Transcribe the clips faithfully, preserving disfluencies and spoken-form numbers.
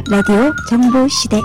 라디오 정보시대.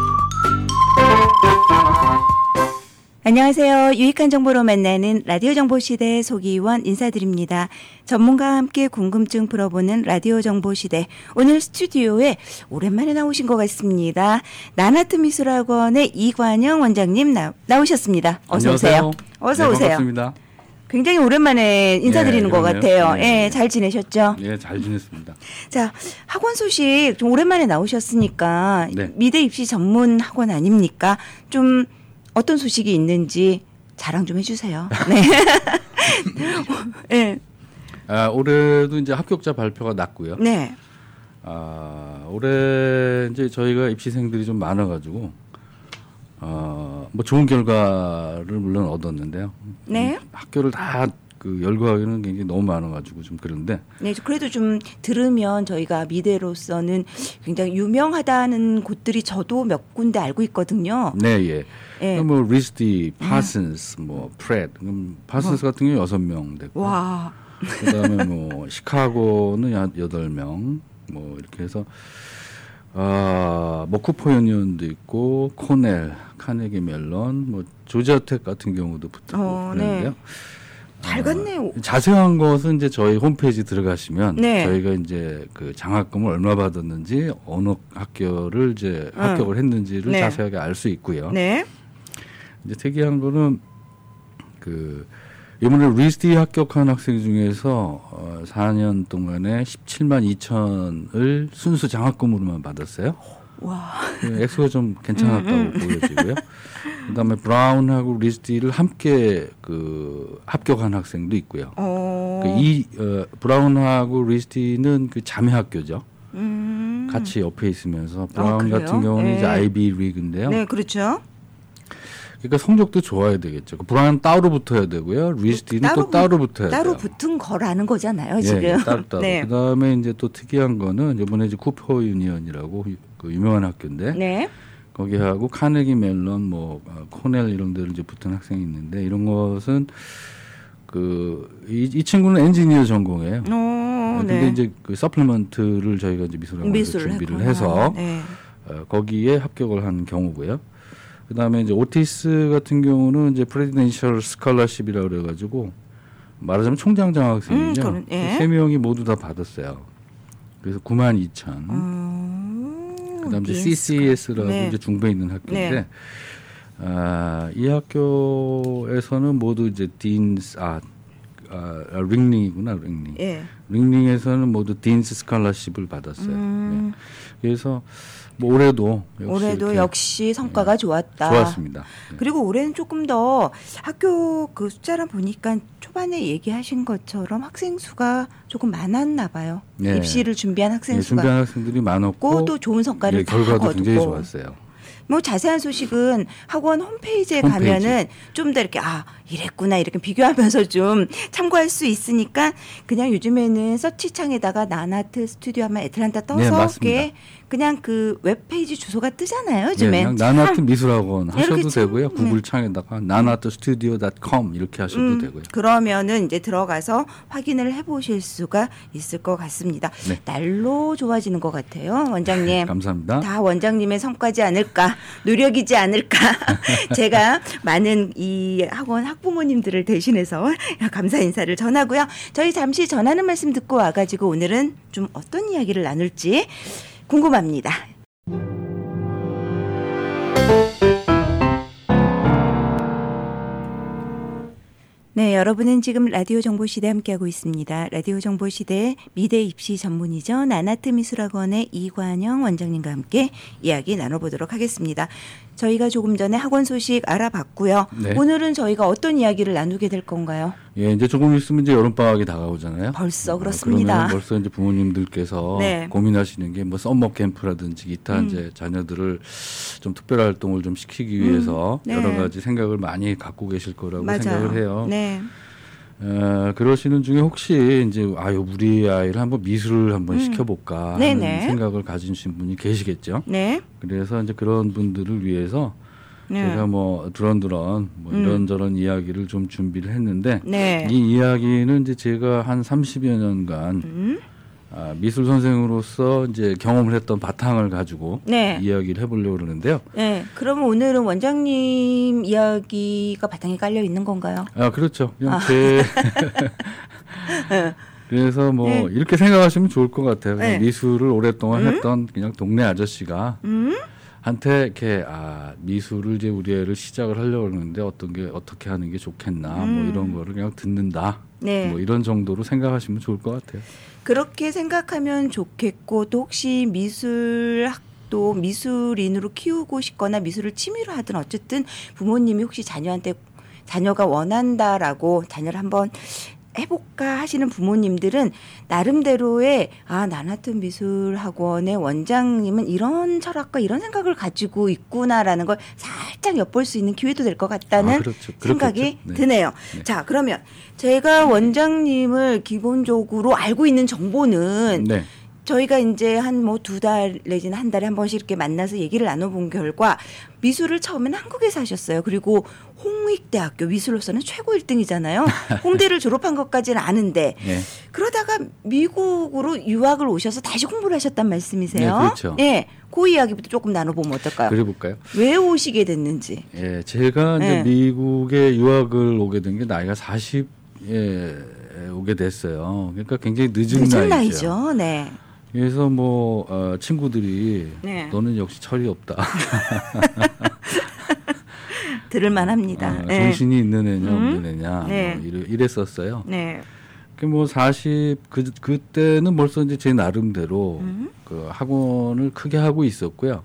안녕하세요. 유익한 정보로 만나는 라디오 정보시대 소기원 인사드립니다. 전문가와 함께 궁금증 풀어보는 라디오 정보시대. 오늘 스튜디오에 오랜만에 나오신 것 같습니다. 나나트 미술학원의 이관영 원장님 나, 나오셨습니다. 어서 안녕하세요. 오세요. 어서 네, 오세요. 반갑습니다. 굉장히 오랜만에 인사드리는 예, 것 그러네요. 같아요. 네. 예, 잘 지내셨죠? 예, 잘 지냈습니다. 자, 학원 소식 좀 오랜만에 나오셨으니까 네. 미대 입시 전문 학원 아닙니까? 좀 어떤 소식이 있는지 자랑 좀 해주세요. 네. 네. 아, 올해도 이제 합격자 발표가 났고요. 네. 아, 올해 이제 저희가 입시생들이 좀 많아가지고 어, 뭐 좋은 결과를 물론 얻었는데요. 네. 학교를 다 그 열거하기는 굉장히 너무 많아가지고 좀 그런데. 네, 그래도 좀 들으면 저희가 미대로서는 굉장히 유명하다는 곳들이 저도 몇 군데 알고 있거든요. 네, 예. 예. 뭐 리스디, 파슨스, 뭐 프렛, 그럼 파슨스 같은 경우 여섯 명 됐고. 와. 그다음에 뭐 시카고는 한 여덟 명, 뭐 이렇게 해서 아, 뭐 쿠퍼 유니온도 있고 코넬, 카네기 멜론, 뭐 조지아텍 같은 경우도 붙고 어, 그랬는데요. 네. 잘 갔네요. 아, 자세한 것은 이제 저희 홈페이지 들어가시면 네. 저희가 이제 그 장학금을 얼마 받았는지 어느 학교를 이제 응. 합격을 했는지를 네. 자세하게 알 수 있고요. 네. 이제 특이한 거는 그 이번에 리스디 합격한 학생 중에서 어, 사 년 동안에 십칠만 이천을 순수 장학금으로만 받았어요. 와. 그 액수가 좀 괜찮았다고 음, 음. 보여지고요. 그다음에 브라운하고 리스디를 함께 그 합격한 학생도 있고요. 어. 그 이 어, 브라운하고 리스디는 그 자매 학교죠. 음. 같이 옆에 있으면서 브라운 그래요? 같은 경우는 네. 이제 아이비 리그인데요. 네, 그렇죠. 그러니까 성적도 좋아야 되겠죠. 그 브라운 따로 붙어야 되고요. 리스디는 또 따로 붙어야 따로 돼요. 붙은 거라는 거잖아요, 예, 지금. 예, 따로 따로. 네. 그다음에 이제 또 특이한 거는 이번에 이제 쿠퍼 유니언이라고 그 유명한 학교인데 네. 거기하고 카네기 멜론, 뭐 어, 코넬 이런 데를 이제 붙은 학생이 있는데 이런 것은 그 이 이 친구는 엔지니어 전공이에요. 어, 근데 네. 이제 그 서플리먼트를 저희가 이제 미술학원에서 미술을 준비를 했구나. 해서 네. 어, 거기에 합격을 한 경우고요. 그다음에 이제 오티스 같은 경우는 이제 프레지던셜 스칼러십이라고 그래가지고 말하자면 총장 장학생이죠. 음, 그런, 예. 세 명이 모두 다 받았어요. 그래서 구만 이천. 음, 그다음에 이제 딘스가. 씨씨에스라고 네. 이제 중부에 있는 학교인데 네. 아, 이 학교에서는 모두 이제 딘스 아, 아 링링이구나 링링. 예. 링링에서는 모두 딘스 스칼러십을 받았어요. 음, 네. 그래서 뭐 올해도 역시 올해도 이렇게 역시 성과가 좋았다. 좋았습니다. 네. 그리고 올해는 조금 더 학교 그 숫자를 보니까 초반에 얘기하신 것처럼 학생 수가 조금 많았나 봐요. 네. 입시를 준비한 학생 네, 수가. 준비한 학생들이 많았고 또 좋은 성과를 네, 다 결과도 거두고. 굉장히 좋았어요. 뭐 자세한 소식은 학원 홈페이지에 홈페이지. 가면은 좀 더 이렇게 아 이랬구나 이렇게 비교하면서 좀 참고할 수 있으니까 그냥 요즘에는 서치창에다가 나나트 스튜디오 하면 애틀란타 떠서 네, 맞습니다. 이렇게 그냥 그 웹페이지 주소가 뜨잖아요. 네, 요즘에. 그냥 나나트 미술학원 이렇게 하셔도 참, 되고요. 네. 구글 창에다가 나나트 스튜디오 닷컴 이렇게 하셔도 음, 되고요. 그러면은 이제 들어가서 확인을 해보실 수가 있을 것 같습니다. 네. 날로 좋아지는 것 같아요, 원장님. 감사합니다. 다 원장님의 성과지 않을까, 노력이지 않을까. 제가 많은 이 학원 학부모님들을 대신해서 감사 인사를 전하고요. 저희 잠시 전하는 말씀 듣고 와가지고 오늘은 좀 어떤 이야기를 나눌지 궁금합니다. 네, 여러분은 지금 라디오 정보시대 함께하고 있습니다. 라디오 정보시대 미대 입시 전문이죠. 나나트 미술학원의 이관영 원장님과 함께 이야기 나눠보도록 하겠습니다. 저희가 조금 전에 학원 소식 알아봤고요. 네. 오늘은 저희가 어떤 이야기를 나누게 될 건가요? 예, 이제 조금 있으면 이제 여름 방학이 다가오잖아요. 벌써 어, 그렇습니다. 그러면 벌써 이제 부모님들께서 네. 고민하시는 게 뭐 썸머 캠프라든지 기타 음. 이제 자녀들을 좀 특별 활동을 좀 시키기 위해서 네. 여러 가지 생각을 많이 갖고 계실 거라고 맞아요. 생각을 해요. 네. 어, 그러시는 중에 혹시 이제 아유 우리 아이를 한번 미술을 한번 음. 시켜볼까 하는 네네. 생각을 가지신 분이 계시겠죠. 네. 그래서 이제 그런 분들을 위해서 네. 제가 뭐 두런두런 뭐 음. 이런저런 이야기를 좀 준비를 했는데 네. 이 이야기는 이제 제가 한 삼십여 년간 음. 아, 미술 선생으로서 이제 경험을 했던 바탕을 가지고 네. 이야기를 해보려고 그러는데요. 네. 그러면 오늘은 원장님 이야기가 바탕에 깔려 있는 건가요? 아 그렇죠. 그냥 아. 제 그래서 뭐 네. 이렇게 생각하시면 좋을 것 같아요. 네. 미술을 오랫동안 음? 했던 그냥 동네 아저씨가 음? 한테 이렇게 아 미술을 이제 우리 애를 시작을 하려고 하는데 어떤 게 어떻게 하는 게 좋겠나 음. 뭐 이런 거를 그냥 듣는다. 네. 뭐 이런 정도로 생각하시면 좋을 것 같아요. 그렇게 생각하면 좋겠고 또 혹시 미술학도 미술인으로 키우고 싶거나 미술을 취미로 하든 어쨌든 부모님이 혹시 자녀한테 자녀가 원한다라고 자녀를 한번 해볼까 하시는 부모님들은 나름대로의 아, 나나튼 미술학원의 원장님은 이런 철학과 이런 생각을 가지고 있구나라는 걸 살짝 엿볼 수 있는 기회도 될 것 같다는 아, 그렇죠. 생각이 네. 드네요. 네. 자, 그러면 제가 원장님을 기본적으로 알고 있는 정보는 네. 저희가 이제 한 뭐 두 달 내지는 한 달에 한 번씩 이렇게 만나서 얘기를 나눠본 결과 미술을 처음에는 한국에서 하셨어요. 그리고 홍익대학교 미술로서는 최고 일 등이잖아요. 홍대를 졸업한 것까지는 아는데 네. 그러다가 미국으로 유학을 오셔서 다시 공부를 하셨단 말씀이세요. 네, 그렇죠. 예, 그 이야기부터 조금 나눠보면 어떨까요? 그래 볼까요? 왜 오시게 됐는지. 예, 제가 이제 네. 미국에 유학을 오게 된 게 나이가 사십에 오게 됐어요. 그러니까 굉장히 늦은, 늦은 나이죠. 나이죠. 네. 그래서 뭐 어, 친구들이 네. 너는 역시 철이 없다. 들을만합니다. 어, 네. 정신이 있는 애냐 음? 없는 애냐 네. 뭐 이래, 이랬었어요. 네. 뭐 사십 그 그때는 벌써 이제 제 나름대로 음? 그 학원을 크게 하고 있었고요.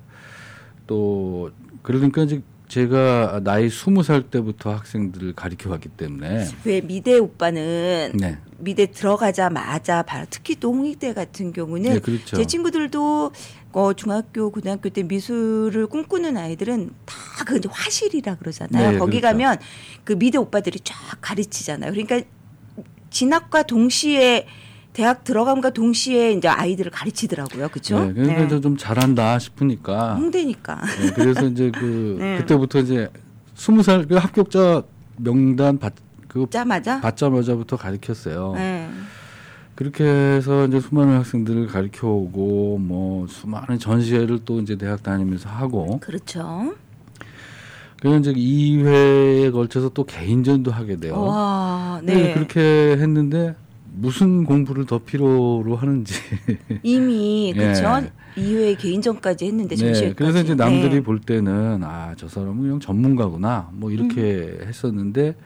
또 그러니까 이제 제가 나이 스무 살 때부터 학생들을 가르쳐 왔기 때문에 왜 미대 오빠는 네. 미대 들어가자마자 바로 특히 또 홍익대 같은 경우는 네, 그렇죠. 제 친구들도 어, 중학교 고등학교 때 미술을 꿈꾸는 아이들은 다 그 이제 화실이라 그러잖아요. 네, 거기 그렇죠. 가면 그 미대 오빠들이 쫙 가르치잖아요. 그러니까 진학과 동시에 대학 들어감과 동시에 이제 아이들을 가르치더라고요, 그렇죠? 네, 그러니까 네. 좀 잘한다 싶으니까. 홍대니까. 네, 그래서 이제 그 네. 그때부터 이제 스무 살 그 합격자 명단 받 그 받자마자 받자마자부터 가르쳤어요. 네. 그렇게 해서 이제 수많은 학생들을 가르쳐 오고 뭐 수많은 전시회를 또 이제 대학 다니면서 하고. 그렇죠. 그래서 이제 이 회에 걸쳐서 또 개인전도 하게 돼요. 와, 네. 그렇게 했는데. 무슨 공부를 더 필요로 하는지 이미 그렇죠. 예. 이 회 개인전까지 했는데 전시회까지. 네, 그래서 이제 남들이 네. 볼 때는 아, 저 사람은 그냥 전문가구나 뭐 이렇게 음. 했었는데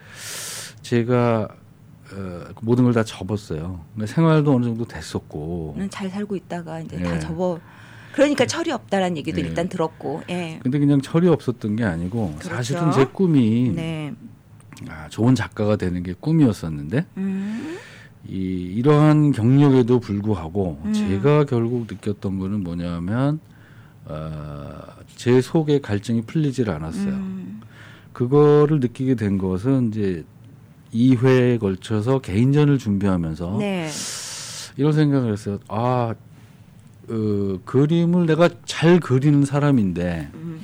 제가 어, 모든 걸 다 접었어요. 그러니까 생활도 어느 정도 됐었고. 잘 살고 있다가 이제 예. 다 접어. 그러니까 철이 없다라는 얘기도 예. 일단 들었고. 예. 근데 그냥 철이 없었던 게 아니고 그렇죠. 사실은 제 꿈이 네. 아, 좋은 작가가 되는 게 꿈이었었는데. 음. 이 이러한 경력에도 불구하고 음. 제가 결국 느꼈던 거는 뭐냐면 어, 제 속의 갈증이 풀리질 않았어요. 음. 그거를 느끼게 된 것은 이제 이 회에 걸쳐서 개인전을 준비하면서 네. 이런 생각을 했어요. 아, 어, 그림을 내가 잘 그리는 사람인데 음.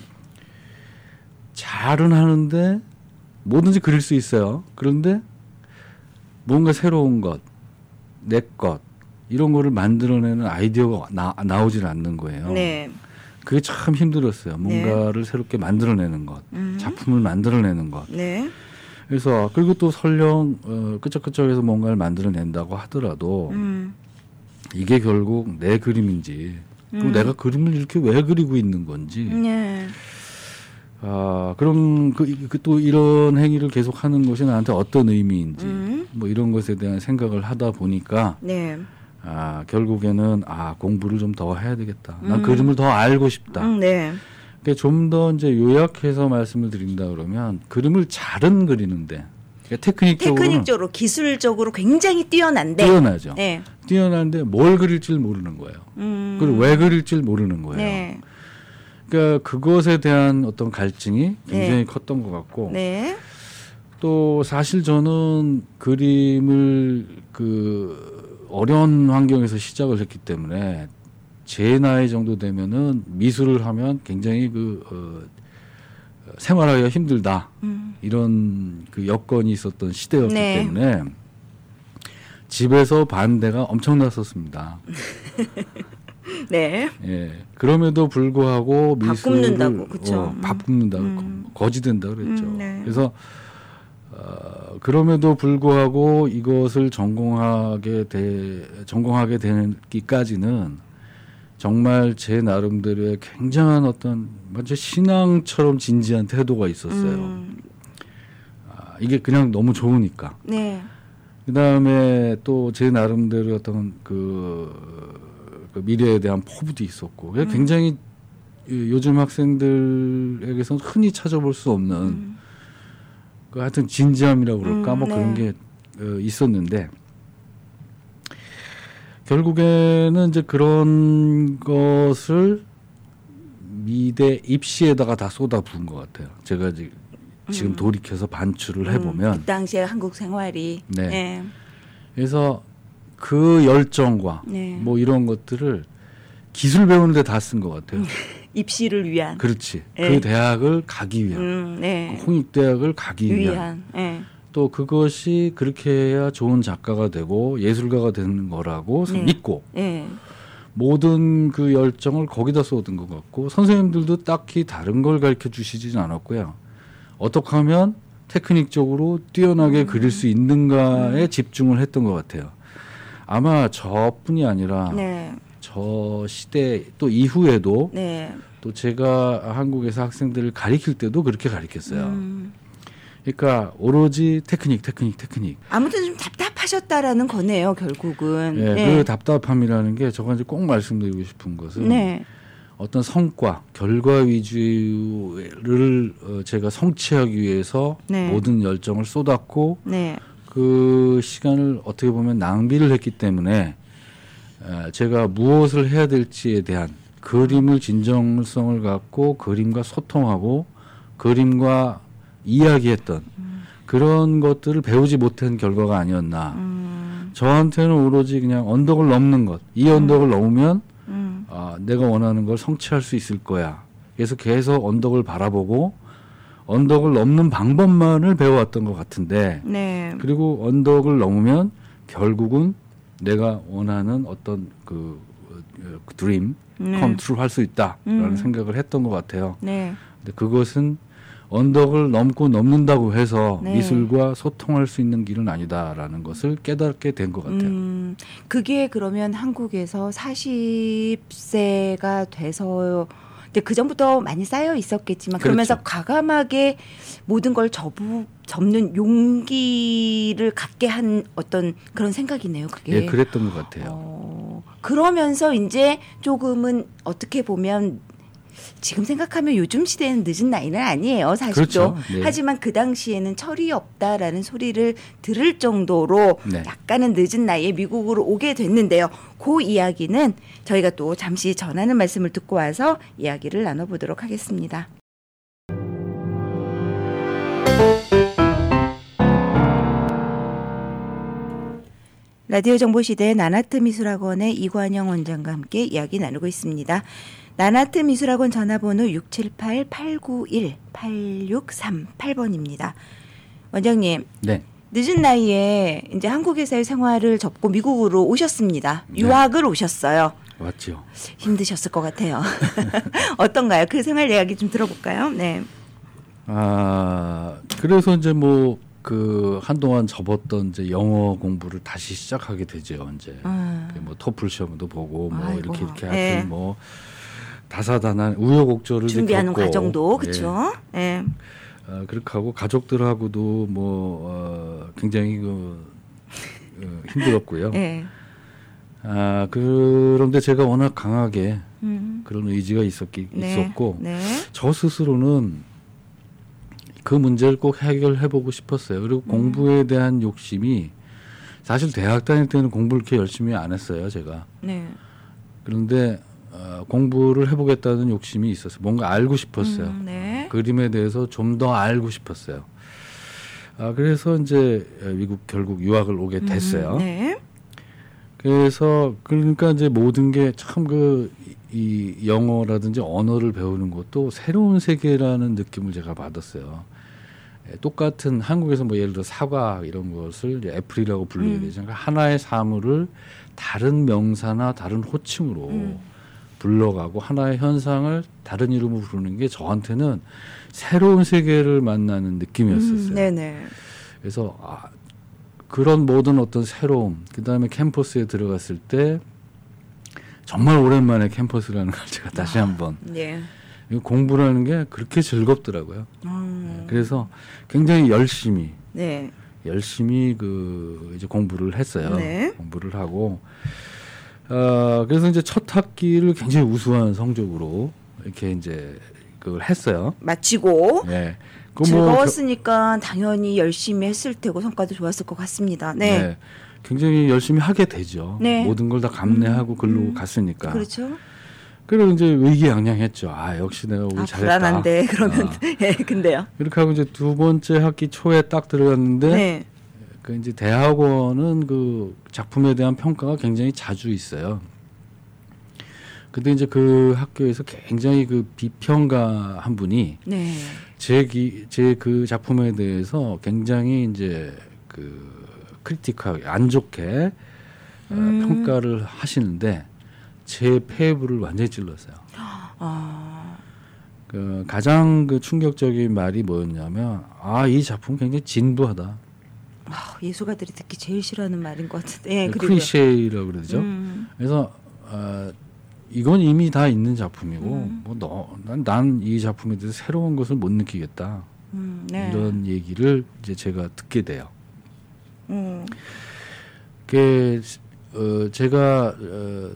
잘은 하는데 뭐든지 그릴 수 있어요. 그런데 뭔가 새로운 것, 내 것 이런 거를 만들어내는 아이디어가 나, 나오질 않는 거예요. 네. 그게 참 힘들었어요. 뭔가를 네. 새롭게 만들어내는 것, 음. 작품을 만들어내는 것. 네. 그래서 그리고 또 설령 어, 끄적끄적해서 뭔가를 만들어낸다고 하더라도 음. 이게 결국 내 그림인지 음. 그럼 내가 그림을 이렇게 왜 그리고 있는 건지 네. 아, 그럼 그, 그, 또 이런 행위를 계속하는 것이 나한테 어떤 의미인지 음. 뭐 이런 것에 대한 생각을 하다 보니까 네. 아, 결국에는 아, 공부를 좀 더 해야 되겠다. 난 음. 그림을 더 알고 싶다. 음, 네. 그러니까 좀 더 이제 요약해서 말씀을 드린다 그러면 그림을 잘은 그리는데 그러니까 테크닉적으로 테크닉적으로 기술적으로 굉장히 뛰어난데 뛰어나죠. 네. 뛰어난데 뭘 그릴지 모르는 거예요. 음. 그리고 왜 그릴지 모르는 거예요. 네. 그러니까 그것에 대한 어떤 갈증이 굉장히 네. 컸던 것 같고 네. 또 사실 저는 그림을 그 어려운 환경에서 시작을 했기 때문에 제 나이 정도 되면은 미술을 하면 굉장히 그 어, 생활하기가 힘들다 음. 이런 그 여건이 있었던 시대였기 네. 때문에 집에서 반대가 엄청났었습니다. 네. 예. 그럼에도 불구하고 밥 미술을 굽는다고, 그쵸? 어, 밥 굽는다고 음. 거지된다 그랬죠. 음, 네. 그래서 어, 그럼에도 불구하고 이것을 전공하게 돼 전공하게 되기까지는 정말 제 나름대로의 굉장한 어떤 완전 신앙처럼 진지한 태도가 있었어요. 음. 아, 이게 그냥 너무 좋으니까. 네. 그 다음에 또 제 나름대로 어떤 그, 그 미래에 대한 포부도 있었고, 음. 굉장히 요즘 학생들에게서 흔히 찾아볼 수 없는 음. 그 하여튼 진지함이라고 그럴까 음, 뭐 네. 그런 게 어, 있었는데 결국에는 이제 그런 것을 미대 입시에다가 다 쏟아부은 것 같아요. 제가 지금 지금 음. 돌이켜서 반추를 해보면 음, 그 당시에 한국 생활이 네. 네. 그래서 그 열정과 네. 뭐 이런 것들을 기술 배우는 데 다 쓴 것 같아요. 입시를 위한. 그렇지. 네. 그 대학을 가기 위한. 음, 네. 그 홍익대학을 가기 위한. 위한. 네. 또 그것이 그렇게 해야 좋은 작가가 되고 예술가가 되는 거라고 네. 믿고 네. 모든 그 열정을 거기다 쏟은 것 같고 선생님들도 딱히 다른 걸 가르쳐 주시지는 않았고요. 어떻게 하면 테크닉적으로 뛰어나게 음. 그릴 수 있는가에 집중을 했던 것 같아요. 아마 저뿐이 아니라 네. 저 시대 또 이후에도 네. 또 제가 한국에서 학생들을 가르칠 때도 그렇게 가르쳤어요. 음. 그러니까 오로지 테크닉, 테크닉, 테크닉. 아무튼 좀 답답하셨다라는 거네요, 결국은. 예, 네. 그 답답함이라는 게 저가 이제 꼭 말씀드리고 싶은 것은 네. 어떤 성과, 결과 위주를 어, 제가 성취하기 위해서 네. 모든 열정을 쏟았고 네. 그 시간을 어떻게 보면 낭비를 했기 때문에 에, 제가 무엇을 해야 될지에 대한 그림을 진정성을 갖고 그림과 소통하고 그림과 이야기했던 음. 그런 것들을 배우지 못한 결과가 아니었나. 음. 저한테는 오로지 그냥 언덕을 넘는 것. 이 언덕을 넘으면 음. 아, 내가 원하는 걸 성취할 수 있을 거야. 그래서 계속 언덕을 바라보고 언덕을 넘는 방법만을 배워왔던 것 같은데 네. 그리고 언덕을 넘으면 결국은 내가 원하는 어떤 그, 그 드림 네. 컨트롤 할 수 있다라는 음. 생각을 했던 것 같아요. 네. 근데 그것은 언덕을 넘고 넘는다고 해서 네. 미술과 소통할 수 있는 길은 아니다라는 것을 깨닫게 된 것 같아요. 음, 그게 그러면 한국에서 사십 세가 돼서 근데 그 전부터 많이 쌓여 있었겠지만 그러면서 그렇죠. 과감하게 모든 걸 접우, 접는 용기를 갖게 한 어떤 그런 생각이네요. 그게. 예, 그랬던 것 같아요. 어, 그러면서 이제 조금은 어떻게 보면 지금 생각하면 요즘 시대는 늦은 나이는 아니에요, 사실도. 그렇죠. 네. 하지만 그 당시에는 철이 없다라는 소리를 들을 정도로 네. 약간은 늦은 나이에 미국으로 오게 됐는데요. 그 이야기는 저희가 또 잠시 전하는 말씀을 듣고 와서 이야기를 나눠보도록 하겠습니다. 라디오 정보시대 나나트 미술학원의 이관영 원장과 함께 이야기 나누고 있습니다. 나나트 미술학원 전화번호 육칠팔 팔구일 팔육삼팔 번입니다. 원장님, 네. 늦은 나이에 이제 한국에서의 생활을 접고 미국으로 오셨습니다. 네. 유학을 오셨어요. 맞죠. 힘드셨을 것 같아요. 어떤가요? 그 생활 이야기 좀 들어볼까요? 네. 아, 그래서 이제 뭐 그 한동안 접었던 이제 영어 공부를 다시 시작하게 되죠. 이제 음. 뭐 토플 시험도 보고 뭐 아이고, 이렇게 이렇게 네. 하여튼 뭐 다사다난 우여곡절을 이제 준비하는 겪고, 과정도 예. 그렇죠. 네. 어, 그렇게 하고 가족들하고도 뭐 어, 굉장히 그 어, 힘들었고요. 네. 아 그런데 제가 워낙 강하게 음. 그런 의지가 있었기 네. 있었고 네. 저 스스로는 그 문제를 꼭 해결해보고 싶었어요. 그리고 음. 공부에 대한 욕심이 사실 대학 다닐 때는 공부를 이렇게 열심히 안 했어요, 제가. 네. 그런데 어, 공부를 해보겠다는 욕심이 있었어요. 뭔가 알고 싶었어요. 음, 네. 그림에 대해서 좀 더 알고 싶었어요. 아, 그래서 이제 미국 결국 유학을 오게 됐어요. 음, 네. 그래서 그러니까 이제 모든 게 참 그 이 영어라든지 언어를 배우는 것도 새로운 세계라는 느낌을 제가 받았어요. 똑같은 한국에서 뭐 예를 들어 사과 이런 것을 이제 애플이라고 부르게 음. 되죠. 그러니까 하나의 사물을 다른 명사나 다른 호칭으로 음. 불러가고 하나의 현상을 다른 이름으로 부르는 게 저한테는 새로운 세계를 만나는 느낌이었었어요. 음, 네네. 그래서 아, 그런 모든 어떤 새로움, 그 다음에 캠퍼스에 들어갔을 때 정말 오랜만에 캠퍼스라는 걸 제가 다시 한번 네. 공부라는 게 그렇게 즐겁더라고요. 음. 그래서 굉장히 열심히 네. 열심히 그 이제 공부를 했어요. 네. 공부를 하고 어, 그래서 이제 첫 학기를 굉장히 우수한 성적으로 이렇게 이제 그걸 했어요. 마치고 네. 그 뭐 즐거웠으니까 당연히 열심히 했을 테고 성과도 좋았을 것 같습니다. 네. 네. 굉장히 열심히 하게 되죠. 네. 모든 걸 다 감내하고 글로 음. 갔으니까. 그렇죠. 그리고 이제 의기양양했죠. 아 역시 내가 오늘 아, 잘했다. 불안한데 그러면 어. 예, 근데요. 이렇게 하고 이제 두 번째 학기 초에 딱 들어갔는데 네. 그 이제 대학원은 그 작품에 대한 평가가 굉장히 자주 있어요. 근데 이제 그 학교에서 굉장히 그 비평가 한 분이 네. 제제 그 작품에 대해서 굉장히 이제 그 크리티크하게 안 좋게 어, 음. 평가를 하시는데 제 페이블을 완전히 찔렀어요. 아. 그 가장 그 충격적인 말이 뭐였냐면 아 이 작품 굉장히 진부하다. 아, 예술가들이 듣기 제일 싫어하는 말인 것 같은데. 예, 그리고요. 클리셰이라고 그러죠. 음. 그래서 어, 이건 이미 다 있는 작품이고 음. 뭐난 이 작품에 대해서 새로운 것을 못 느끼겠다. 음, 네. 이런 얘기를 이제 제가 듣게 돼요. 음. 그게 어, 제가 어,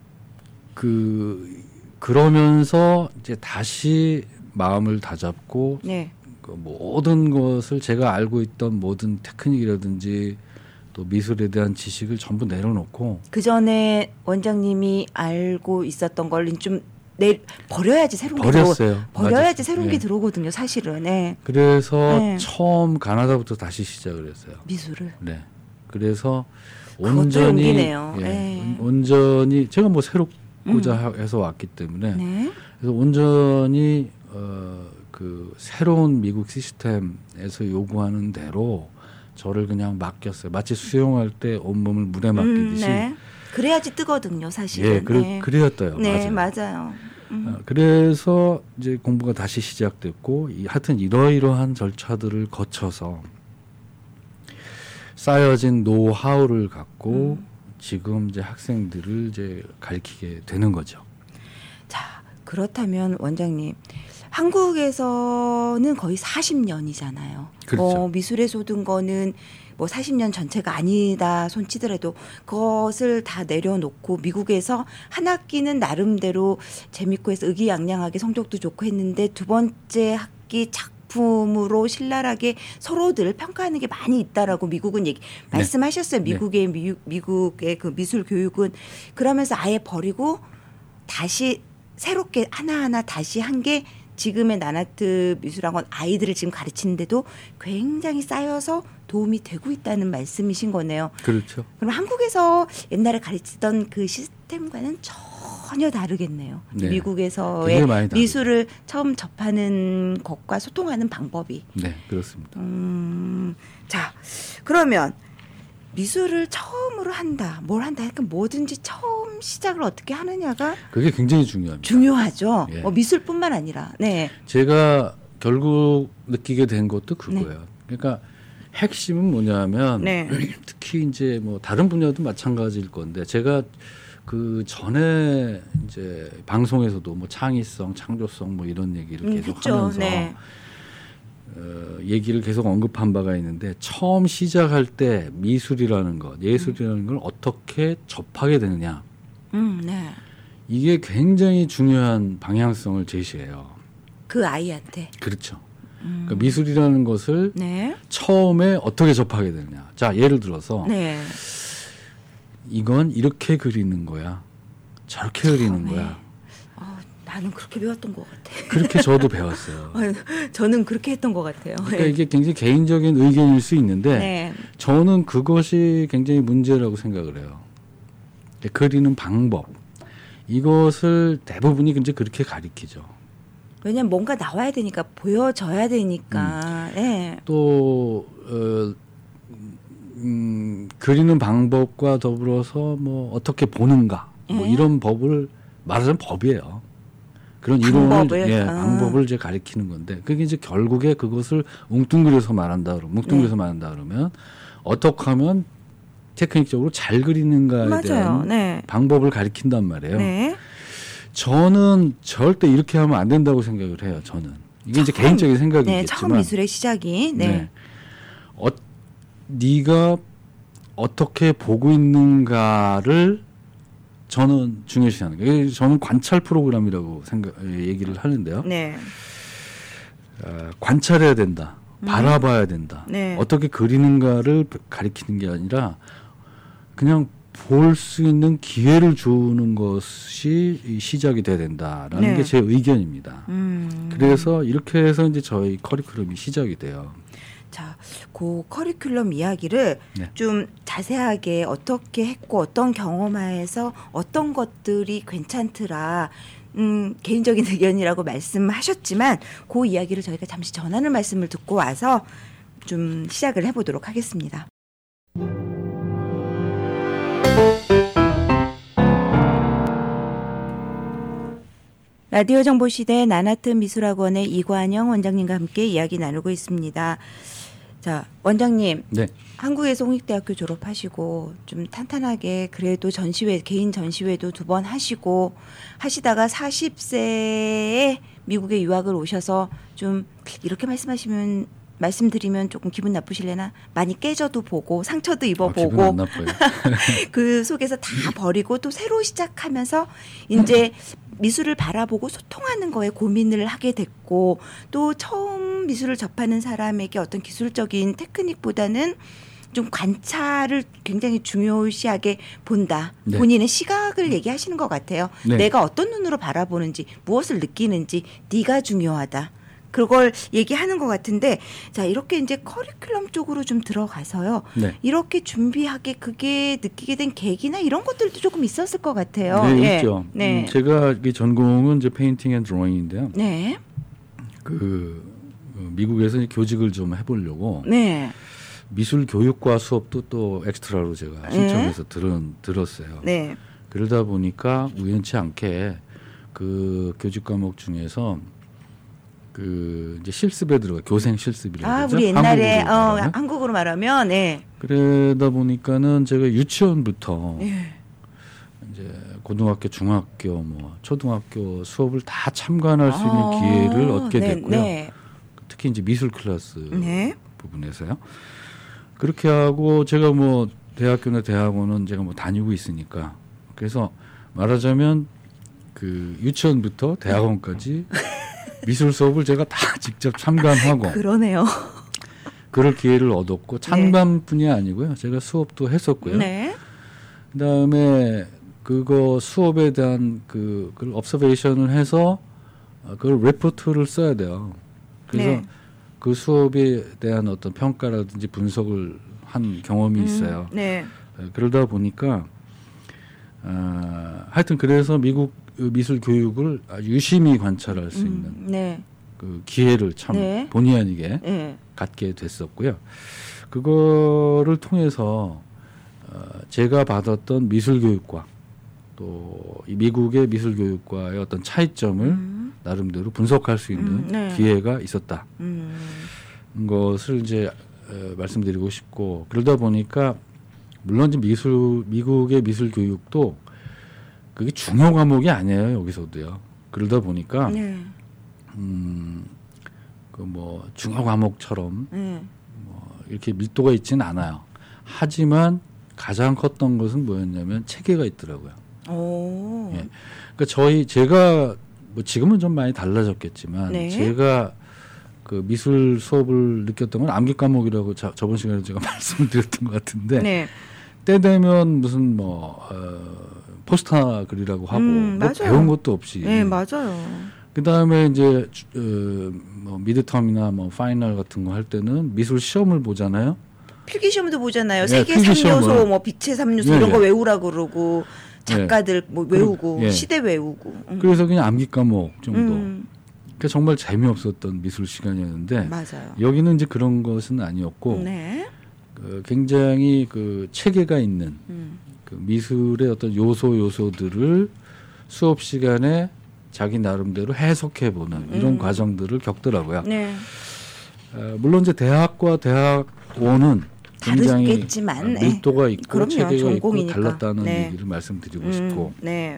그 그러면서 이제 다시 마음을 다잡고 네. 그 모든 것을 제가 알고 있던 모든 테크닉이라든지 또 미술에 대한 지식을 전부 내려놓고 그 전에 원장님이 알고 있었던 걸 좀 내 버려야지 새로운 게 들어 버렸어요. 버려야지 맞아요. 새로운 네. 게 들어오거든요, 사실은. 네. 그래서 네. 처음 가나다부터 다시 시작을 했어요. 미술을. 네. 그래서 그것도 온전히 용기네요. 예, 네. 온전히 제가 뭐 새롭고자 해서 왔기 때문에 네. 그래서 온전히 어, 그 새로운 미국 시스템에서 요구하는 대로 저를 그냥 맡겼어요. 마치 수영할 때 온몸을 물에 음, 맡기듯이. 네. 그래야지 뜨거든요, 사실은. 예, 그래, 네. 그랬어요. 네, 맞아요. 맞아요. 음. 어, 그래서 이제 공부가 다시 시작됐고, 이, 하여튼 이러이러한 절차들을 거쳐서 쌓여진 노하우를 갖고 음. 지금 이제 학생들을 이제 가르치게 되는 거죠. 자, 그렇다면 원장님, 한국에서는 거의 사십 년이잖아요. 그렇죠. 뭐 미술에 쏟은 거는 뭐 사십 년 전체가 아니다 손치더라도 그것을 다 내려놓고 미국에서 한 학기는 나름대로 재밌고 해서 의기양양하게 성적도 좋고 했는데 두 번째 학기 작품으로 신랄하게 서로들 평가하는 게 많이 있다라고 미국은 얘기 말씀하셨어요. 네. 미국의 미, 미국의 그 미술 교육은 그러면서 아예 버리고 다시 새롭게 하나하나 다시 한 게 지금의 나나트 미술학원 아이들을 지금 가르치는데도 굉장히 쌓여서 도움이 되고 있다는 말씀이신 거네요. 그렇죠. 그럼 한국에서 옛날에 가르치던 그 시스템과는 전혀 다르겠네요. 네. 미국에서의 굉장히 많이 다르죠. 미술을 처음 접하는 것과 소통하는 방법이. 네, 그렇습니다. 음, 자, 그러면 미술을 처음으로 한다, 뭘 한다, 약간 뭐든지 처음 시작을 어떻게 하느냐가 그게 굉장히 중요합니다. 중요하죠. 예. 뭐 미술뿐만 아니라. 네. 제가 결국 느끼게 된 것도 그거예요. 그러니까 핵심은 뭐냐면 네. 특히 이제 뭐 다른 분야도 마찬가지일 건데 제가 그 전에 이제 방송에서도 뭐 창의성, 창조성 뭐 이런 얘기를 음, 계속 했죠. 하면서 네. 어, 얘기를 계속 언급한 바가 있는데 처음 시작할 때 미술이라는 것, 예술이라는 걸 어떻게 접하게 되느냐 음, 네. 이게 굉장히 중요한 방향성을 제시해요. 그 아이한테. 그렇죠. 음. 그러니까 미술이라는 것을 네. 처음에 어떻게 접하게 되느냐. 자, 예를 들어서 네. 이건 이렇게 그리는 거야. 저렇게 그리는 처음에. 거야. 어, 나는 그렇게 배웠던 것 같아. 그렇게 저도 배웠어요. 저는 그렇게 했던 것 같아요. 그러니까 이게 굉장히 개인적인 의견일 수 있는데 네. 저는 그것이 굉장히 문제라고 생각을 해요. 그리는 방법 이것을 대부분이 이제 그렇게 가리키죠. 왜냐면 뭔가 나와야 되니까 보여져야 되니까. 음. 네. 또 어, 음, 그리는 방법과 더불어서 뭐 어떻게 보는가 뭐 예. 이런 법을 말하자면 법이에요. 그런 방법을? 이론을 예, 아. 방법을 이제 가리키는 건데 그게 이제 결국에 그것을 뭉뚱그려서 말한다 그러면 뭉뚱그려서 네. 말한다 그러면 어떻게 하면 테크닉적으로 잘 그리는가에 맞아요. 대한 네. 방법을 가리킨단 말이에요. 네. 저는 절대 이렇게 하면 안 된다고 생각을 해요. 저는 이게 이제 개인적인 네. 생각이겠지만 처음 미술의 시작이. 네. 네. 어, 네가 어떻게 보고 있는가를 저는 중요시하는 거예요. 저는 관찰 프로그램이라고 생각 얘기를 하는데요. 네. 어, 관찰해야 된다. 음. 바라봐야 된다. 네. 어떻게 그리는가를 가리키는 게 아니라 그냥 볼 수 있는 기회를 주는 것이 시작이 돼야 된다라는 네. 게 제 의견입니다. 음. 그래서 이렇게 해서 이제 저희 커리큘럼이 시작이 돼요. 자, 그 커리큘럼 이야기를 네. 좀 자세하게 어떻게 했고 어떤 경험하에서 어떤 것들이 괜찮더라. 음, 개인적인 의견이라고 말씀하셨지만 그 이야기를 저희가 잠시 전하는 말씀을 듣고 와서 좀 시작을 해보도록 하겠습니다. 라디오 정보시대 나나트 미술학원의 이관영 원장님과 함께 이야기 나누고 있습니다. 자, 원장님. 네. 한국에서 홍익대학교 졸업하시고 좀 탄탄하게 그래도 전시회, 개인 전시회도 두 번 하시고 하시다가 사십 세에 미국에 유학을 오셔서 좀 이렇게 말씀하시면 말씀드리면 조금 기분 나쁘실래나 많이 깨져도 보고 상처도 아, 기분 입어보고 안 나빠요. 그 속에서 다 버리고 또 새로 시작하면서 이제 미술을 바라보고 소통하는 거에 고민을 하게 됐고 또 처음 미술을 접하는 사람에게 어떤 기술적인 테크닉보다는 좀 관찰을 굉장히 중요시하게 본다. 네. 본인의 시각을 얘기하시는 것 같아요. 네. 내가 어떤 눈으로 바라보는지 무엇을 느끼는지 네가 중요하다. 그걸 얘기하는 것 같은데 자 이렇게 이제 커리큘럼 쪽으로 좀 들어가서요. 네. 이렇게 준비하게 그게 느끼게 된 계기나 이런 것들도 조금 있었을 것 같아요. 네, 예. 있죠. 네. 음, 제가 이 전공은 이제 페인팅 앤 드로잉인데요. 네. 그 어, 미국에서 이제 교직을 좀 해보려고 네. 미술 교육과 수업도 또 엑스트라로 제가 신청해서 들은, 들었어요. 네. 그러다 보니까 우연치 않게 그 교직 과목 중에서 그 이제 실습에 들어가 교생 실습이라고 아, 그러죠. 우리 옛날에 한국으로 어, 말하면. 한국으로 말하면 네. 그러다 보니까는 제가 유치원부터 예. 이제 고등학교, 중학교, 뭐 초등학교 수업을 다 참관할 수 있는 아, 기회를 얻게 네, 됐고요. 네. 특히 이제 미술 클래스 네. 부분에서요. 그렇게 하고 제가 뭐 대학교나 대학원은 제가 뭐 다니고 있으니까 그래서 말하자면 그 유치원부터 대학원까지 미술 수업을 제가 다 직접 참관하고 그러네요. 그럴 기회를 얻었고 참관뿐이 아니고요. 제가 수업도 했었고요. 네. 그다음에 그거 수업에 대한 그 그걸 observation을 해서 그걸 레포트를 써야 돼요. 그래서 네. 그 수업에 대한 어떤 평가라든지 분석을 한 경험이 음, 있어요. 네. 그러다 보니까 어, 하여튼 그래서 미국 미술 교육을 아주 유심히 관찰할 수 있는 음, 네. 그 기회를 참 네. 본의 아니게 네. 갖게 됐었고요. 그거를 통해서 어, 제가 받았던 미술 교육과 또 이 미국의 미술 교육과의 어떤 차이점을 음, 나름대로 분석할 수 있는 음, 네. 기회가 있었다. 음, 것을 이제 어, 말씀드리고 싶고 그러다 보니까 물론 이제 미술 미국의 미술 교육도 그게 중요 과목이 아니에요 여기서도요. 그러다 보니까 네. 음, 그 뭐 중요 과목처럼 네. 뭐 이렇게 밀도가 있지는 않아요. 하지만 가장 컸던 것은 뭐였냐면 체계가 있더라고요. 오. 예. 그러니까 저희 제가 뭐 지금은 좀 많이 달라졌겠지만 네. 제가 그 미술 수업을 느꼈던 건 암기 과목이라고 자, 저번 시간에 제가 말씀을 드렸던 것 같은데 네. 때 되면 무슨 뭐 어, 포스터 그리라고 하고 음, 뭐 맞아요. 배운 것도 없이 네, 맞아요. 그 다음에 이제 어, 뭐 미드텀이나 뭐 파이널 같은 거 할 때는 미술 시험을 보잖아요. 필기 시험도 보잖아요. 네, 세계 필기 삼 요소, 시험을. 뭐 빛의 삼 요소 예, 이런 거 예. 외우라 그러고 작가들 뭐 외우고 예. 시대 외우고. 음. 그래서 그냥 암기 과목 정도. 음. 그러니까 정말 재미없었던 미술 시간이었는데 맞아요. 여기는 이제 그런 것은 아니었고 네. 그 굉장히 그 체계가 있는 음. 그 미술의 어떤 요소 요소들을 수업 시간에 자기 나름대로 해석해 보는 이런 음. 과정들을 겪더라고요. 네. 어, 물론 이제 대학과 대학원은 굉장히 다르겠지만, 밀도가 있고 그럼요. 체계가 있고 전공이니까. 달랐다는 네. 얘기를 말씀드리고 음, 싶고 네.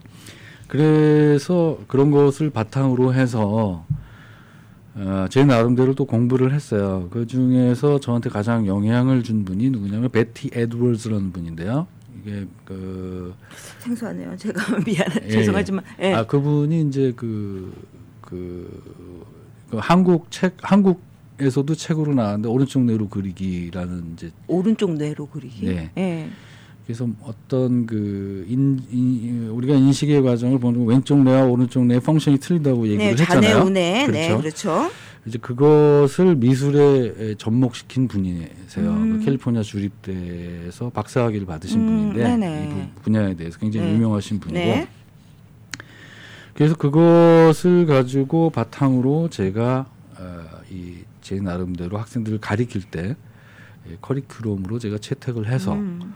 그래서 그런 것을 바탕으로 해서 어, 제 나름대로 또 공부를 했어요. 그 중에서 저한테 가장 영향을 준 분이 누구냐면 베티 에드워즈라는 분인데요. 이게 그 생소하네요. 제가 미안해. 예, 죄송하지만. 예. 아 그분이 이제 그, 그, 그 한국 책 한국에서도 책으로 나왔는데 오른쪽 뇌로 그리기라는 이제 오른쪽 뇌로 그리기. 네. 예. 그래서 어떤 그 인, 인, 우리가 인식의 과정을 보는 왼쪽 뇌와 오른쪽 뇌의 펑션이 틀리다고 얘기를 네, 했잖아요. 좌뇌, 우뇌. 그렇죠. 네, 그렇죠. 이제 그것을 미술에 접목시킨 분이세요. 음. 그 캘리포니아 주립대에서 박사학위를 받으신 음, 분인데 네네. 이 부- 분야에 대해서 굉장히 네. 유명하신 분이고 네. 그래서 그것을 가지고 바탕으로 제가 어, 이 제 나름대로 학생들을 가리킬 때 예, 커리큘럼으로 제가 채택을 해서 음.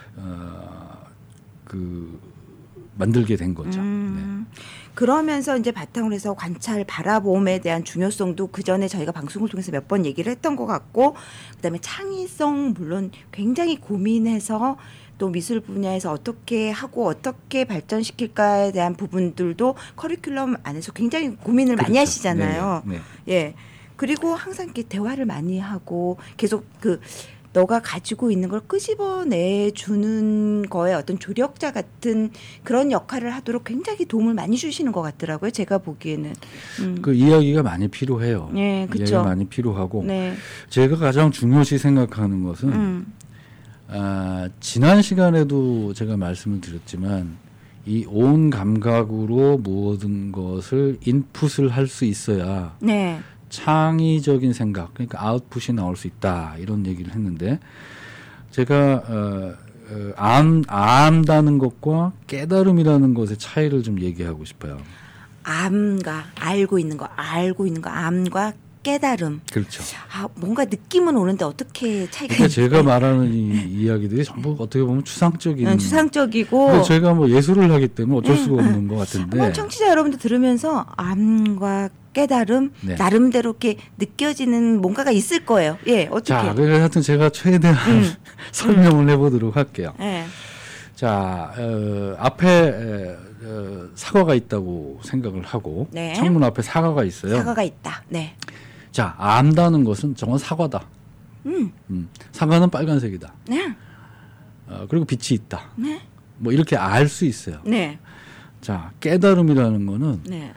어, 그 만들게 된 거죠. 음. 그러면서 이제 바탕으로 해서 관찰 바라봄에 대한 중요성도 그 전에 저희가 방송을 통해서 몇 번 얘기를 했던 것 같고, 그다음에 창의성 물론 굉장히 고민해서 또 미술 분야에서 어떻게 하고 어떻게 발전시킬까에 대한 부분들도 커리큘럼 안에서 굉장히 고민을 많이 그렇죠. 하시잖아요. 네, 네. 예. 그리고 항상 이렇게 대화를 많이 하고 계속 그 너가 가지고 있는 걸 끄집어내 주는 거에 어떤 조력자 같은 그런 역할을 하도록 굉장히 도움을 많이 주시는 것 같더라고요. 제가 보기에는. 음. 그 이야기가 많이 필요해요. 네, 그쵸. 이야기가 많이 필요하고 네. 제가 가장 중요시 생각하는 것은 음. 아, 지난 시간에도 제가 말씀을 드렸지만 이 온 감각으로 모든 것을 인풋을 할 수 있어야 네. 창의적인 생각, 그러니까 아웃풋이 나올 수 있다 이런 얘기를 했는데 제가 어, 어, 안, 안다는 것과 깨달음이라는 것의 차이를 좀 얘기하고 싶어요. 암과 알고 있는 거, 알고 있는 거, 암과 깨달음. 그렇죠. 아, 뭔가 느낌은 오는데 어떻게 차이가 그러니까 제가 있- 말하는 이 이야기들이 전부 어떻게 보면 추상적인. 음, 추상적이고 근데 저희가 뭐 예술을 하기 때문에 어쩔 네, 수가 네. 없는 것 같은데. 한번 청취자 여러분들 들으면서 암과 깨달음 네. 나름대로 이렇게 느껴지는 뭔가가 있을 거예요. 예, 어떻게? 자, 그래서 하여튼 제가 최대한 음. 설명을 해보도록 할게요. 예. 자, 어, 앞에 에, 어, 사과가 있다고 생각을 하고 네. 창문 앞에 사과가 있어요. 사과가 있다. 네. 자, 안다는 것은 정말 사과다. 음. 음, 사과는 빨간색이다. 네. 어, 그리고 빛이 있다. 네. 뭐 이렇게 알 수 있어요. 네. 자, 깨달음이라는 거는 네.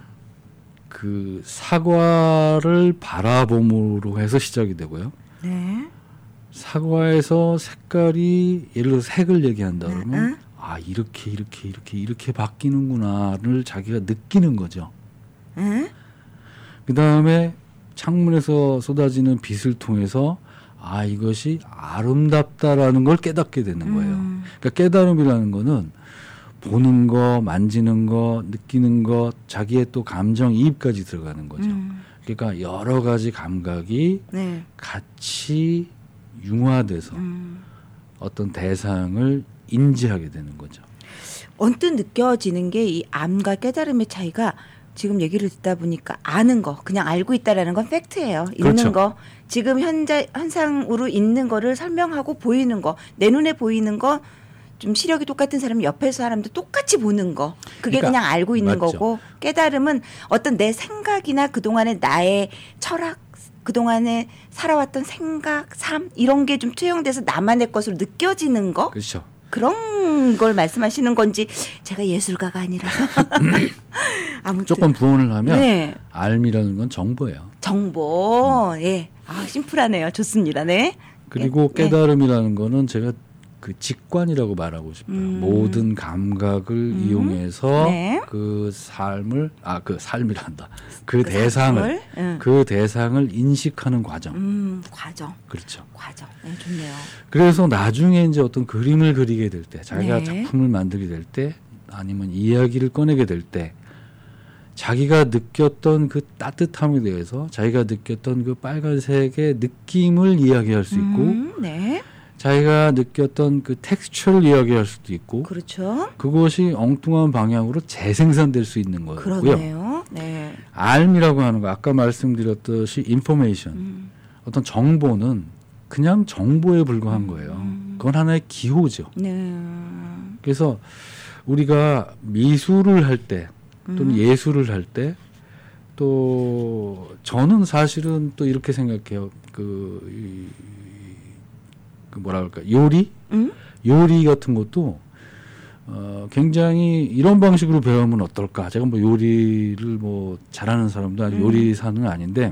그 사과를 바라봄으로 해서 시작이 되고요. 네. 사과에서 색깔이 예를 들어 색을 얘기한다 그러면 응? 아 이렇게 이렇게 이렇게 이렇게 바뀌는구나를 자기가 느끼는 거죠. 응? 그 다음에 창문에서 쏟아지는 빛을 통해서 아 이것이 아름답다라는 걸 깨닫게 되는 거예요. 음. 그러니까 깨달음이라는 거는 보는 거, 만지는 거, 느끼는 거, 자기의 또 감정 이입까지 들어가는 거죠. 음. 그러니까 여러 가지 감각이 네. 같이 융화돼서 음. 어떤 대상을 인지하게 되는 거죠. 언뜻 느껴지는 게 이 암과 깨달음의 차이가 지금 얘기를 듣다 보니까 아는 거, 그냥 알고 있다라는 건 팩트예요. 있는 그렇죠. 거, 지금 현재 현상으로 있는 거를 설명하고 보이는 거, 내 눈에 보이는 거, 좀 시력이 똑같은 사람이 옆에 사람도 똑같이 보는 거, 그게 그러니까 그냥 알고 있는 맞죠. 거고, 깨달음은 어떤 내 생각이나 그동안의 나의 철학, 그동안에 살아왔던 생각, 삶 이런 게 좀 투영돼서 나만의 것으로 느껴지는 거, 그렇죠. 그런 걸 말씀하시는 건지 제가 예술가가 아니라서 아무튼 조금 부언을 하면 네. 알미라는 건 정보예요. 정보 예. 아 심플하네요. 좋습니다. 네. 그리고 네. 깨달음이라는 거는 제가 그 직관이라고 말하고 싶어요. 음. 모든 감각을 이용해서 네. 그 삶을 아 그 삶이란다. 그, 그 대상을 사람을, 응. 그 대상을 인식하는 과정. 음 과정 그렇죠. 과정 네, 좋네요. 그래서 나중에 이제 어떤 그림을 그리게 될 때, 자기가 네. 작품을 만들게 될 때, 아니면 이야기를 꺼내게 될 때, 자기가 느꼈던 그 따뜻함에 대해서 자기가 느꼈던 그 빨간색의 느낌을 이야기할 수 있고 음, 네. 자기가 느꼈던 그 텍스처를 이야기할 수도 있고 그렇죠. 그것이 엉뚱한 방향으로 재생산될 수 있는 거고요. 그러네요. 네. 알미라고 하는 거 아까 말씀드렸듯이 인포메이션 음. 어떤 정보는 그냥 정보에 불과한 거예요. 음. 그건 하나의 기호죠. 네. 그래서 우리가 미술을 할 때 또는 음. 예술을 할 때 또 저는 사실은 또 이렇게 생각해요. 그, 이, 그 뭐라 그럴까 요리 음? 요리 같은 것도 어, 굉장히 이런 방식으로 배우면 어떨까? 제가 뭐 요리를 뭐 잘하는 사람도 아니고 음. 요리사는 아닌데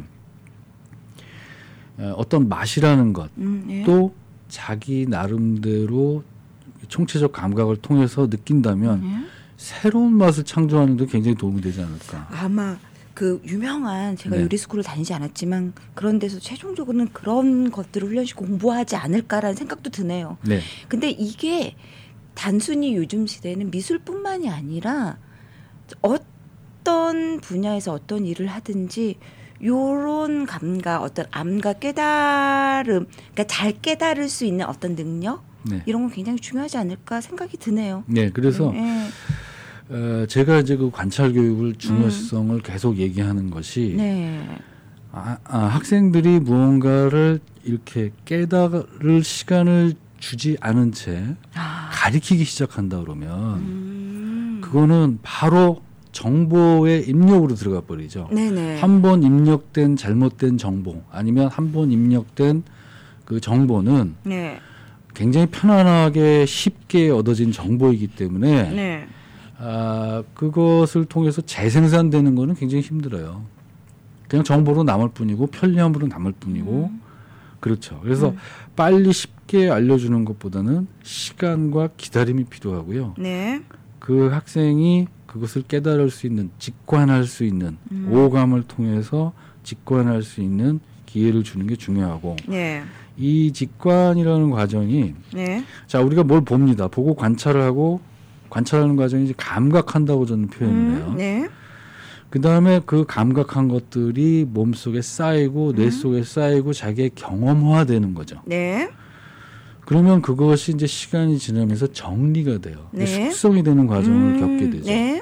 어, 어떤 맛이라는 것 음, 네. 또 자기 나름대로 총체적 감각을 통해서 느낀다면 네. 새로운 맛을 창조하는 데 굉장히 도움이 되지 않을까. 아마 그 유명한 제가 네. 요리 스쿨을 다니지 않았지만 그런 데서 최종적으로는 그런 것들을 훈련식 공부하지 않을까라는 생각도 드네요. 네. 근데 이게 단순히 요즘 시대에는 미술뿐만이 아니라 어떤 분야에서 어떤 일을 하든지 요런 감각, 어떤 암과 깨달음, 그러니까 잘 깨달을 수 있는 어떤 능력 네. 이런 건 굉장히 중요하지 않을까 생각이 드네요. 네. 그래서 네. 어, 제가 이제 그 관찰 교육을 중요성을 음. 계속 얘기하는 것이 네. 아, 아, 학생들이 무언가를 이렇게 깨달을 시간을 주지 않은 채 아. 가리키기 시작한다 그러면 음. 그거는 바로 정보의 입력으로 들어가 버리죠. 네네. 한 번 입력된 잘못된 정보 아니면 한 번 입력된 그 정보는 네. 굉장히 편안하게 쉽게 얻어진 정보이기 때문에 네. 아, 그것을 통해서 재생산되는 거는 굉장히 힘들어요. 그냥 정보로 남을 뿐이고 편리함으로 남을 뿐이고 음. 그렇죠. 그래서 음. 빨리 쉽게 알려주는 것보다는 시간과 기다림이 필요하고요. 네. 그 학생이 그것을 깨달을 수 있는 직관할 수 있는 음. 오감을 통해서 직관할 수 있는 기회를 주는 게 중요하고 네. 이 직관이라는 과정이 네. 자 우리가 뭘 봅니다. 보고 관찰을 하고 관찰하는 과정이 이제 감각한다고 저는 표현을 해요. 음. 네. 그 다음에 그 감각한 것들이 몸속에 쌓이고 음. 뇌 속에 쌓이고 자기의 경험화되는 거죠. 네. 그러면 그것이 이제 시간이 지나면서 정리가 돼요. 네. 숙성이 되는 과정을 음. 겪게 되죠. 네.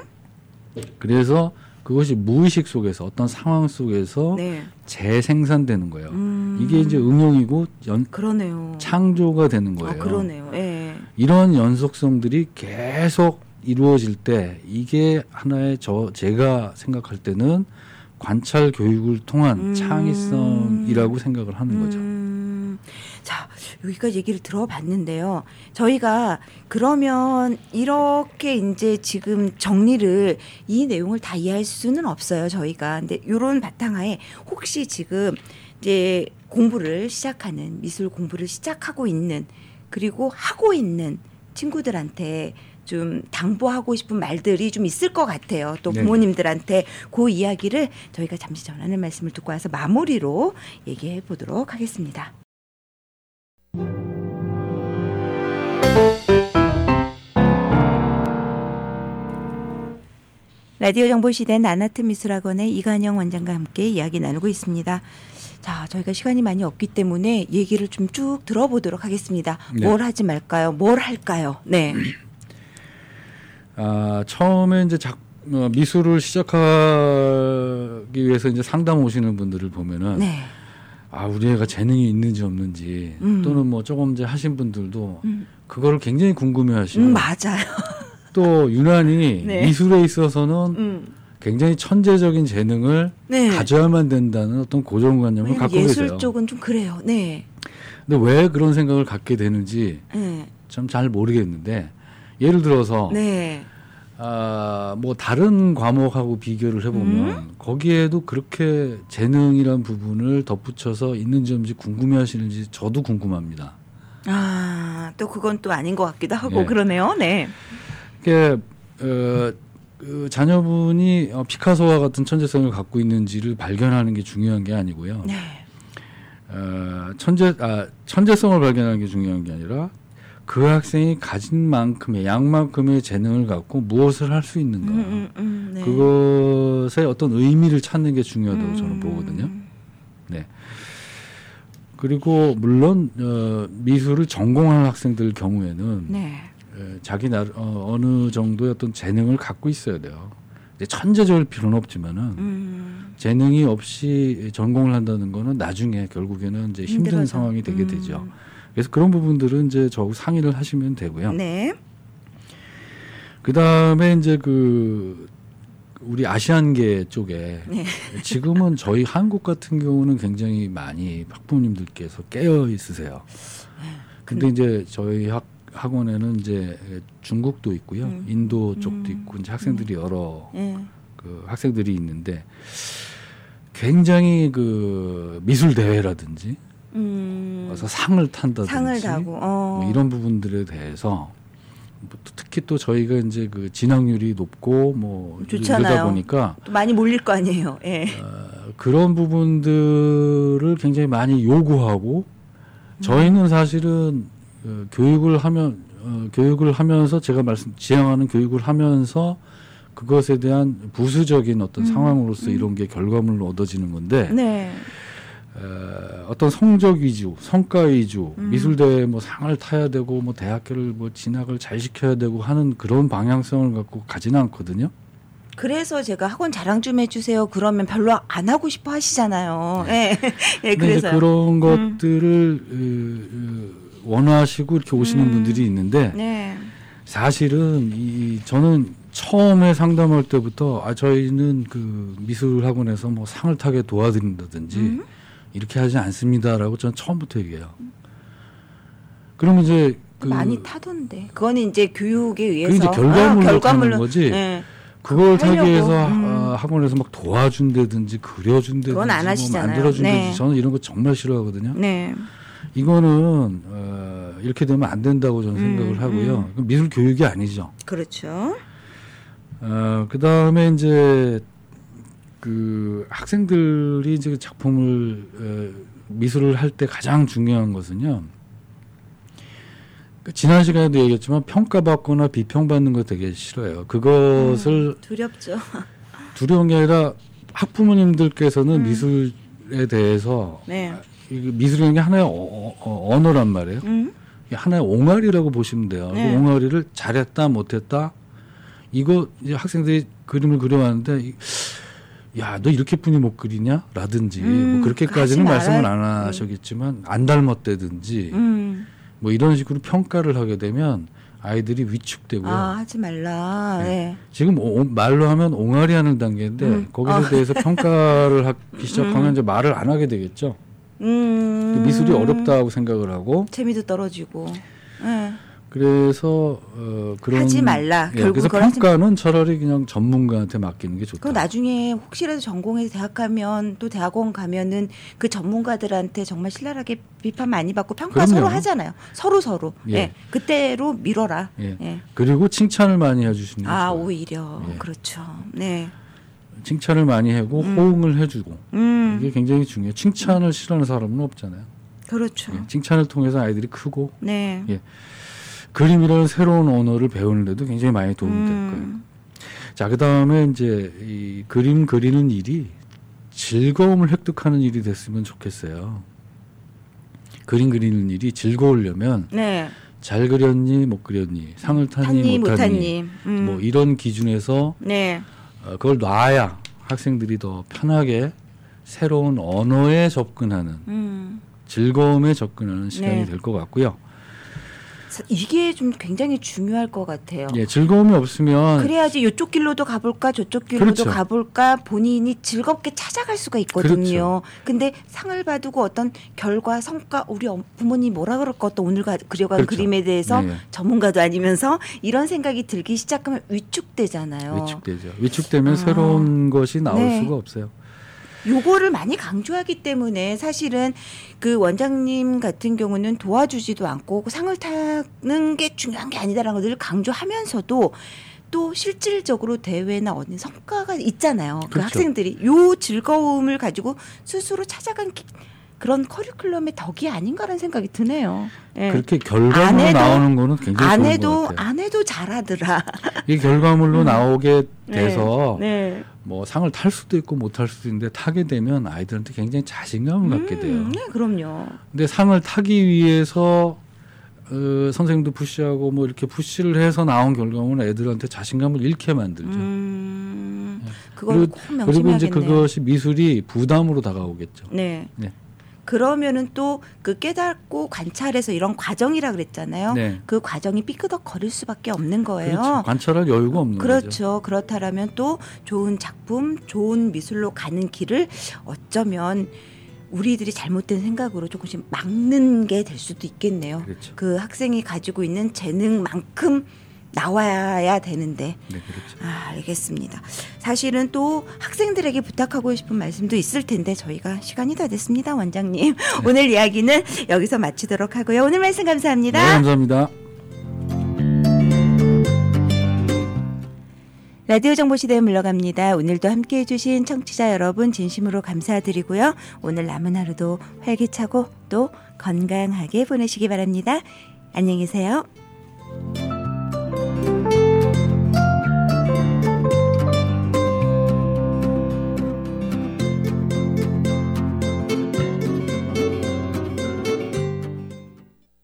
그래서 그것이 무의식 속에서 어떤 상황 속에서 네. 재생산되는 거예요. 음. 이게 이제 응용이고 연, 그러네요. 창조가 되는 거예요. 아, 그러네요. 예. 이런 연속성들이 계속 이루어질 때 이게 하나의 저 제가 생각할 때는 관찰 교육을 통한 음. 창의성이라고 생각을 하는 거죠. 음. 자, 여기까지 얘기를 들어봤는데요. 저희가 그러면 이렇게 이제 지금 정리를 이 내용을 다 이해할 수는 없어요. 저희가. 근데 이런 바탕하에 혹시 지금 이제 공부를 시작하는 미술 공부를 시작하고 있는 그리고 하고 있는 친구들한테 좀 당부하고 싶은 말들이 좀 있을 것 같아요. 또 부모님들한테 그 이야기를 저희가 잠시 전하는 말씀을 듣고 와서 마무리로 얘기해 보도록 하겠습니다. 라디오 정보시대 나나트미술학원의 이간영 원장과 함께 이야기 나누고 있습니다. 자, 저희가 시간이 많이 없기 때문에 얘기를 좀 쭉 들어보도록 하겠습니다. 네. 뭘 하지 말까요? 뭘 할까요? 네. 아, 처음에 이제 작, 어, 미술을 시작하기 위해서 이제 상담 오시는 분들을 보면은 네. 아, 우리 애가 재능이 있는지 없는지 음. 또는 뭐 조금 이제 하신 분들도 음. 그거를 굉장히 궁금해 하시고 음, 맞아요. 또 유난히 네. 미술에 있어서는 음. 굉장히 천재적인 재능을 네. 가져야만 된다는 어떤 고정관념을 갖고 예술 계세요. 쪽은 좀 그래요. 네. 근데 왜 그런 생각을 갖게 되는지 네. 참 잘 모르겠는데 예를 들어서 네. 아, 뭐 다른 과목하고 비교를 해보면 음? 거기에도 그렇게 재능이란 부분을 덧붙여서 있는지 없는지 궁금해하시는지 저도 궁금합니다. 아, 또 그건 또 아닌 것 같기도 하고 네. 그러네요. 네. 그게 어, 그 자녀분이 어, 피카소와 같은 천재성을 갖고 있는지를 발견하는 게 중요한 게 아니고요. 네. 어, 천재 아, 천재성을 발견하는 게 중요한 게 아니라 그 학생이 가진 만큼의 양만큼의 재능을 갖고 무엇을 할 수 있는가. 음, 음, 음, 네. 그것의 어떤 의미를 찾는 게 중요하다고 음. 저는 보거든요. 네. 그리고 물론 어, 미술을 전공하는 학생들 경우에는 네. 에, 자기 나 어, 어느 정도의 어떤 재능을 갖고 있어야 돼요. 이제 천재적일 필요는 없지만은 음. 재능이 없이 전공을 한다는 거는 나중에 결국에는 이제 힘든 힘들어서. 상황이 되게 음. 되죠. 그래서 그런 부분들은 이제 저하고 상의를 하시면 되고요. 네. 그 다음에 이제 그 우리 아시안계 쪽에 네. 지금은 저희 한국 같은 경우는 굉장히 많이 학부모님들께서 깨어 있으세요. 근데 이제 저희 학 학원에는 이제 중국도 있고요, 음. 인도 쪽도 음. 있고 이제 학생들이 여러 네. 그 학생들이 있는데 굉장히 그 미술 대회라든지 음. 와서 상을 탄다든지 상을 타고 어. 뭐 이런 부분들에 대해서 뭐 특히 또 저희가 이제 그 진학률이 높고 뭐 좋잖아요. 이러다 보니까 또 많이 몰릴 거 아니에요. 예. 어, 그런 부분들을 굉장히 많이 요구하고 저희는 사실은 어, 교육을 하면 어, 교육을 하면서 제가 말씀 지향하는 교육을 하면서 그것에 대한 부수적인 어떤 음, 상황으로서 음. 이런 게 결과물로 얻어지는 건데 네. 어, 어떤 성적 위주, 성과 위주, 음. 미술대회 뭐 상을 타야 되고 뭐 대학교를 뭐 진학을 잘 시켜야 되고 하는 그런 방향성을 갖고 가지는 않거든요. 그래서 제가 학원 자랑 좀 해주세요. 그러면 별로 안 하고 싶어 하시잖아요. 예. 예. 근데 이제 그래서 그런 것들을 어, 어, 원하시고 이렇게 오시는 음. 분들이 있는데 네. 사실은 이 저는 처음에 상담할 때부터 아 저희는 그 미술 학원에서 뭐 상을 타게 도와드린다든지 음. 이렇게 하지 않습니다라고 저는 처음부터 얘기해요. 그러면 이제 그 많이 타던데. 그거는 이제 교육에 그게 의해서 이제 결과물로 아, 타는 결과물로 거지. 예. 그걸 타기 하려고. 위해서 음. 어, 학원에서 막 도와준다든지 그려준다든지 그건 안 뭐 하시잖아요. 만들어준다든지 네. 저는 이런 거 정말 싫어하거든요. 네. 이거는 어, 이렇게 되면 안 된다고 저는 음, 생각을 하고요. 그건 미술 교육이 아니죠. 그렇죠. 어, 그 다음에 이제 그 학생들이 이제 작품을 어, 미술을 할 때 가장 중요한 것은요. 그 지난 시간에도 얘기했지만 평가받거나 비평받는 거 되게 싫어요. 그것을 음, 두렵죠. 두려운 게 아니라 학부모님들께서는 음. 미술에 대해서 네. 이 미술이라는 게 하나의 어, 어, 언어란 말이에요. 음. 이게 하나의 옹알이라고 보시면 돼요. 네. 그 옹알이를 잘했다 못했다 이거 이제 학생들이 그림을 그려왔는데 이- 야, 너 이렇게뿐이 못 그리냐? 라든지 음, 뭐 그렇게까지는 하지 말씀을 말아야- 안 하셨겠지만 안 닮았다든지 음. 뭐 이런 식으로 평가를 하게 되면 아이들이 위축되고요. 아, 하지 말라. 네. 네. 지금 오- 말로 하면 옹알이 하는 단계인데 음. 거기에 아. 대해서 평가를 하기 시작하면 음. 이제 말을 안 하게 되겠죠. 음. 미술이 어렵다고 생각을 하고 재미도 떨어지고. 네. 그래서 어, 그런 하지 말라. 예, 결국 그래서 그걸 하지 평가는 차라리 그냥 전문가한테 맡기는 게 좋다. 그 나중에 혹시라도 전공해서 대학 가면 또 대학원 가면은 그 전문가들한테 정말 신랄하게 비판 많이 받고 평가 그럼요. 서로 하잖아요. 서로 서로. 예. 예. 그때로 미뤄라. 예. 예. 그리고 칭찬을 많이 해주시는 게 아, 좋아요. 오히려. 예. 그렇죠. 네. 칭찬을 많이 하고 음. 호응을 해주고 음. 이게 굉장히 중요해요. 칭찬을 싫어하는 사람은 없잖아요. 그렇죠. 예. 칭찬을 통해서 아이들이 크고 네. 예. 그림이라는 새로운 언어를 배우는데도 굉장히 많이 도움이 될 거예요. 음. 자, 그 다음에 이제 이 그림 그리는 일이 즐거움을 획득하는 일이 됐으면 좋겠어요. 그림 그리는 일이 즐거우려면 네. 잘 그렸니 못 그렸니 상을 타니 탔니 못 타니 못탔니. 음. 뭐 이런 기준에서 네. 어, 그걸 놔야 학생들이 더 편하게 새로운 언어에 접근하는 음. 즐거움에 접근하는 시간이 네. 될 것 같고요. 사- 이게 좀 굉장히 중요할 것 같아요. 예, 즐거움이 없으면 그래야지 이쪽 길로도 가볼까 저쪽 길로도 그렇죠. 가볼까 본인이 즐겁게 찾아갈 수가 있거든요. 그렇죠. 근데 상을 받고 어떤 결과 성과 우리 엄- 부모님 뭐라 그럴까 또 오늘 가- 그려간 그렇죠. 그림에 대해서 네. 전문가도 아니면서 이런 생각이 들기 시작하면 위축되잖아요. 위축되죠. 위축되면 아. 새로운 것이 나올 네. 수가 없어요. 요거를 많이 강조하기 때문에 사실은 그 원장님 같은 경우는 도와주지도 않고 상을 타는 게 중요한 게 아니다라는 걸 늘 강조하면서도 또 실질적으로 대회나 어느 성과가 있잖아요. 그 그렇죠. 학생들이 요 즐거움을 가지고 스스로 찾아간 기- 그런 커리큘럼의 덕이 아닌가라는 생각이 드네요. 예. 그렇게 결과물로 안 해도- 나오는 거는 굉장히 안 좋은 해도 것 같아요. 안 해도 잘하더라. 이 결과물로 나오게 돼서 네. 뭐 상을 탈 수도 있고 못 탈 수도 있는데 타게 되면 아이들한테 굉장히 자신감을 갖게 돼요. 음, 네, 그럼요. 근데 상을 타기 위해서 어, 선생님도 푸시하고 뭐 이렇게 푸시를 해서 나온 결과물은 애들한테 자신감을 잃게 만들죠. 음, 그걸 그리고, 꼭 그리고 명심해야겠네요. 이제 그것이 미술이 부담으로 다가오겠죠. 네. 네. 그러면은 또 그 깨닫고 관찰해서 이런 과정이라 그랬잖아요. 네. 그 과정이 삐끄덕거릴 수밖에 없는 거예요. 그렇죠. 관찰할 여유가 없는 거죠. 그렇죠. 그렇다라면 또 좋은 작품, 좋은 미술로 가는 길을 어쩌면 우리들이 잘못된 생각으로 조금씩 막는 게 될 수도 있겠네요. 그렇죠. 그 학생이 가지고 있는 재능만큼 나와야 되는데. 네, 그렇죠. 아, 알겠습니다. 사실은 또 학생들에게 부탁하고 싶은 말씀도 있을 텐데 저희가 시간이 다 됐습니다, 원장님. 네. 오늘 이야기는 여기서 마치도록 하고요. 오늘 말씀 감사합니다. 네, 감사합니다. 라디오 정보시대에 물러갑니다. 오늘도 함께해 주신 청취자 여러분 진심으로 감사드리고요. 오늘 남은 하루도 활기차고 또 건강하게 보내시기 바랍니다. 안녕히 계세요.